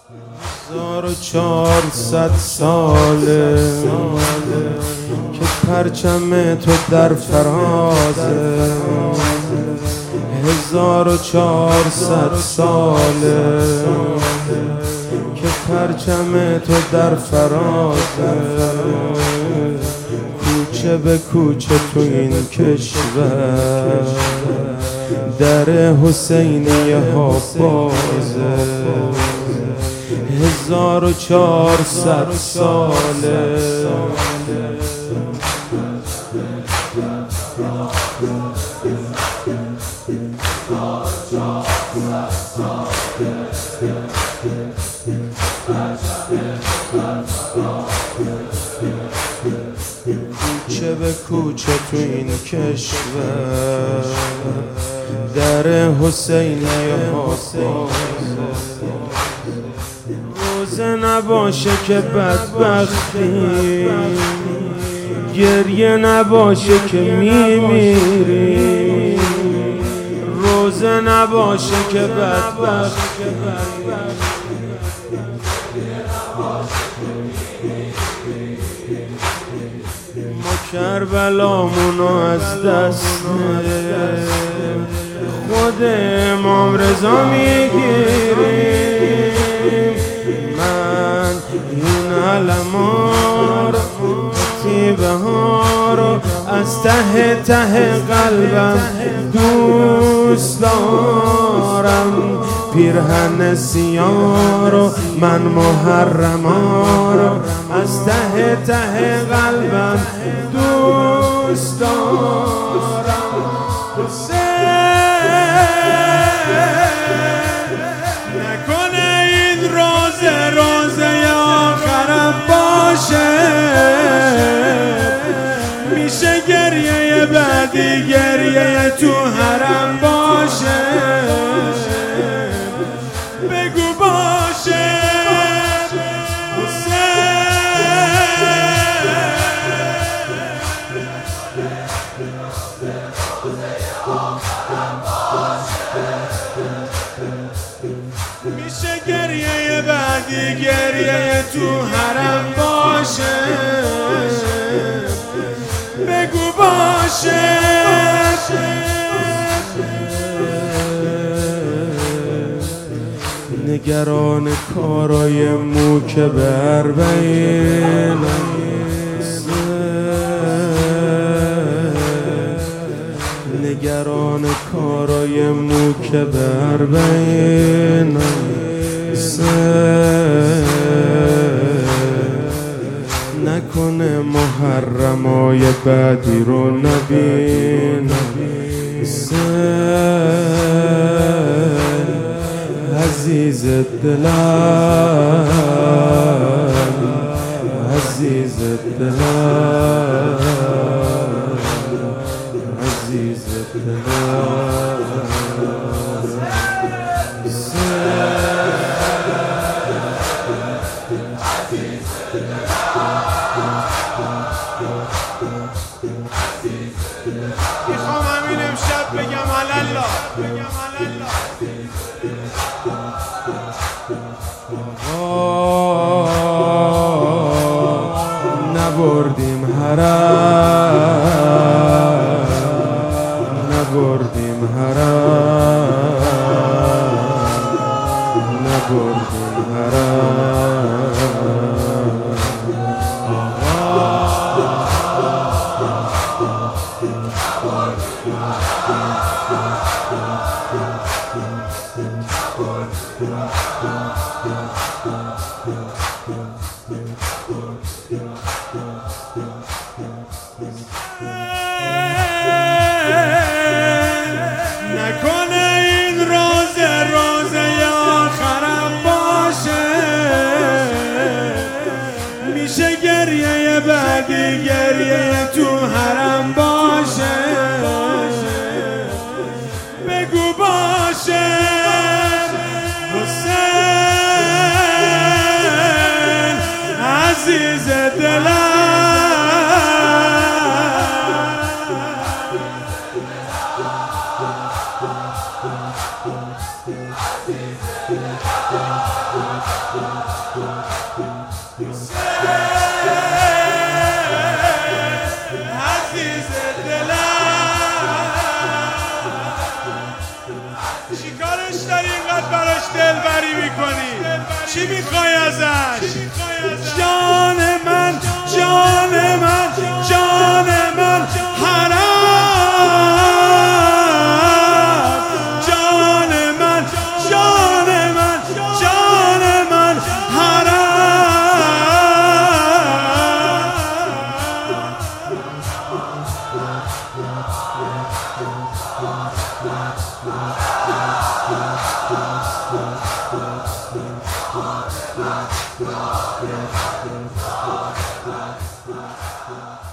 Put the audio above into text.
1400 ساله که پرچم تو در فرازه. 1400 ساله که پرچم تو در فرازه. کوچه به کوچه تو این کشور در حسینیه ها بازه. 1400 ساله کوچه به کوچه تو این کشور در حسینیه ها بازه. روزه نباشه که بدبختی، گریه نباشه که میمیری. روزه نباشه که بدبختی، ما کربلامونو از دست خود امام رضا میگیریم. من این علما رو تیبه ها رو از ته ته قلبم دوست دارم. پیرهن سیاه رو من محرما رو از ته ته قلبم دوست دارم. نکنه این روزه آخرم باشه. میشه گریه بعدی گریه تو حرم باشه. بگو باشه میشه گریه بعدی گریه تو حرم باشه. بگو باشه. نگران کارای مو که به اربعین، نگران کارای مو که به اربعین، نکنه محرمای بعدی رو نبین. عزیز دلم، عزیز دلم، عزیز دلم. میخوام همین امشب بگم الله نبردیم حرم، نبردیم حرم، نبردیم نکنه این روزه آخرم باشه. میشه گریه بعدی گریه تو حرم باشه. بگو باشه حسین عزیز دلم. عزیز عزیز دلم چی کارش داری اینقدر براش دلبری میکنی؟ چی میخوای ازش؟ جان من جان من جان من حرام، جان من جان من جان من حرام. Yeah.